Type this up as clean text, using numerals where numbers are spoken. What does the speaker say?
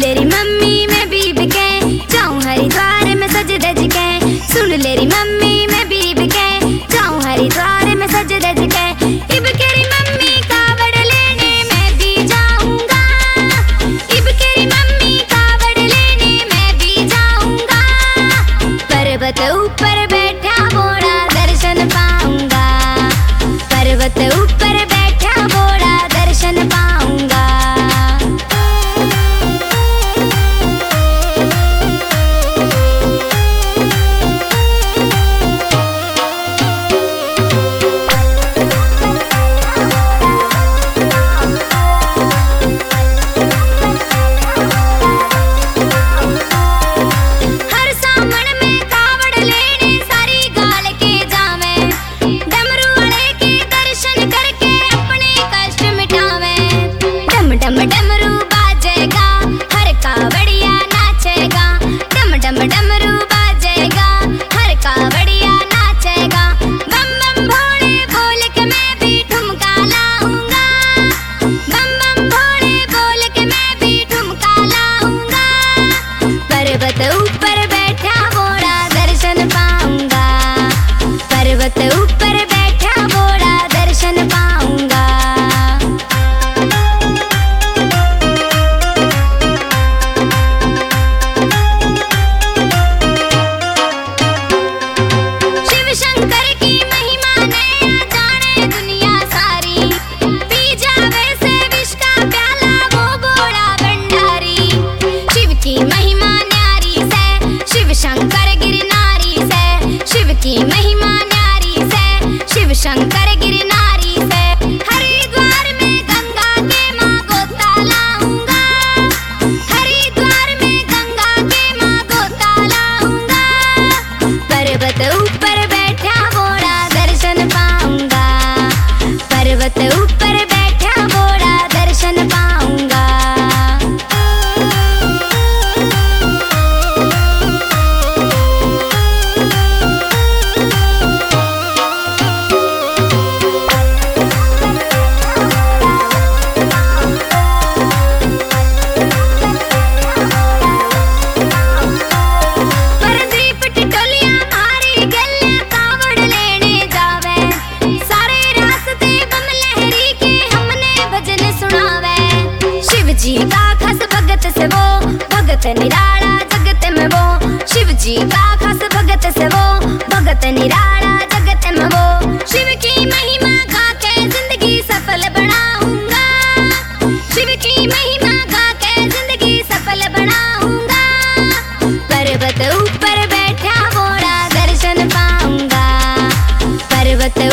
लेरी mummy मैं बीब के जाऊं हरिद्वार में सज धज के। सुन लेरी मम्मी मैं बीब के जाऊं हरिद्वार में सज धज के। इब केरी मम्मी कावड़ लेने मैं भी जाऊंगा। इब केरी मम्मी कावड़ लेने मैं भी जाऊंगा। पर्वत ऊपर बैठा भोला दर्शन पाऊंगा। पर्वत ऊपर बैठा भोला दर्शन पाऊंगा। डम डमरू बाजेगा हर कावड़िया नाचेगा। डम डम डमरू बाजेगा हर कावड़िया नाचेगा। बम बम भोले बोल के मैं भी ठुमका लाऊंगा। बम बम भोले बोल के मैं भी ठुमका लाऊंगा। पर्वत ऊपर बैठा भोला दर्शन पाऊंगा। पर्वत ऊपर बैठा भोला दर्शन पाऊंगा। शंकर की महिमा ने जाने दुनिया सारी। पी जावे से विष का प्याला वो भोला भंडारी। शिव की महिमा न्यारी से शिव शंकर गिरनारी से। शिव की महिमा न्यारी से शिव शंकर गिरनारी से। हरिद्वार में गंगा के माँ गोता लाऊंगा। हरिद्वार में गंगा के माँ गोता लाऊंगा। पर्वत ऊपर पर्वत ऊपर बैठा भोला दर्शन पाऊंगा। परदीप टिटोलिया मारी गल्ला कावड़ लेने जावे। सारे रास्ते बम लहरी के हमने भजन सुनावे। शिव जी का खास भगत से वो भगत निराला जगत में वो। शिव जी का खास भगत से वो भगत निराला जगत में वो। शिव की महिमा गा के जिंदगी सफल बनाऊंगा। शिव की महिमा गा के जिंदगी सफल बनाऊंगा। पर्वत ऊपर बैठा भोला दर्शन पाऊंगा। पर्वत